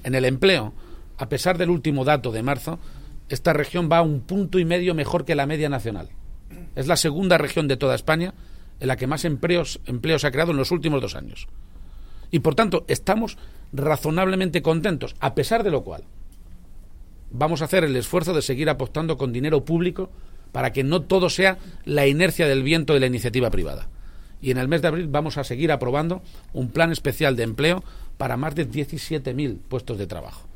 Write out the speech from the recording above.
En el empleo, a pesar del último dato de marzo, esta región va 1,5 puntos mejor que la media nacional. Es la segunda región de toda España en la que más empleos se ha creado en los últimos 2 años. Y por tanto, estamos razonablemente contentos, a pesar de lo cual vamos a hacer el esfuerzo de seguir apostando con dinero público para que no todo sea la inercia del viento de la iniciativa privada. Y en el mes de abril vamos a seguir aprobando un plan especial de empleo para más de 17.000 puestos de trabajo.